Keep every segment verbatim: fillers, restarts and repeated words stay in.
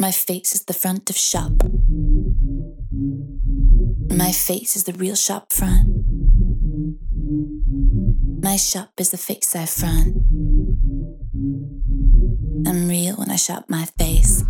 My face is the front of shop. My face is the real shop front. My shop is the face I front. I'm real when I shop my face.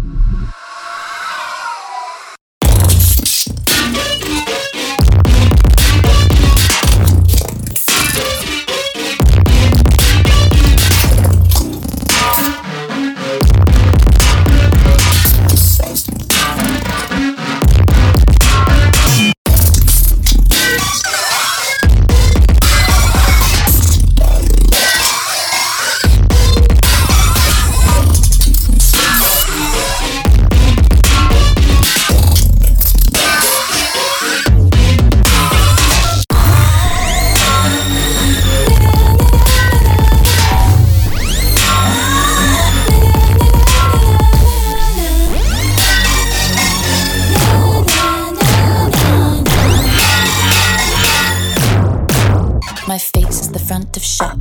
My face is the front of shop.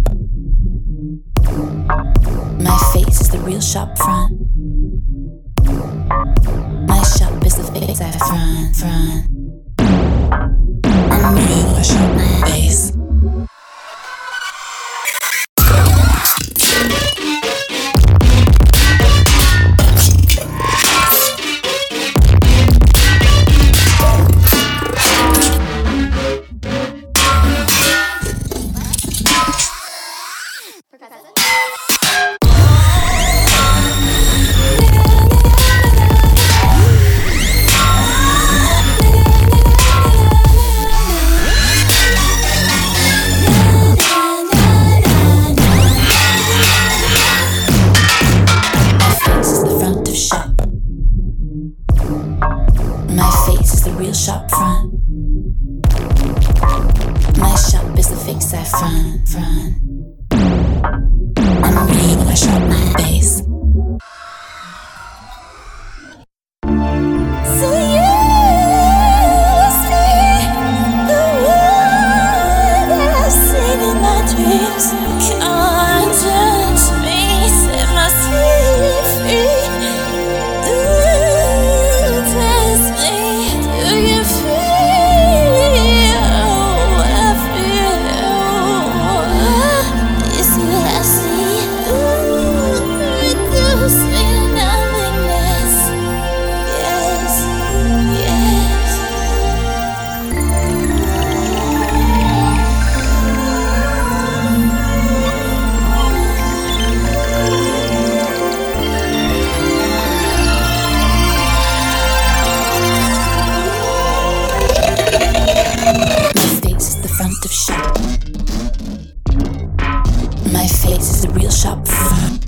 My face is the real shop front. My shop is the face I front, front. I'm real when I shop my face. My face is the real shop front. My shop is the face I front, front. I'm real when I shop my face. So you see the one I've seen in my dreams. Can't touch me, set my feet free. Of shop. My face is the real shop front.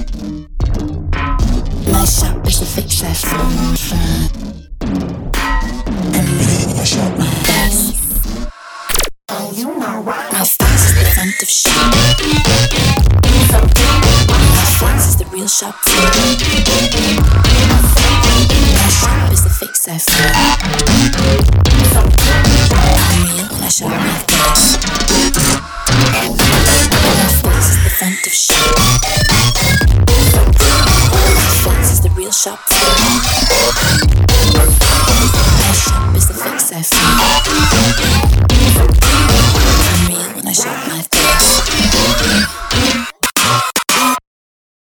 My shop is the face I front, front. I'm real when I shop my face. Oh, you know what? My face is the front of shop. My face is the real shop front. My shop is the face I front. I'm real when I shop my face.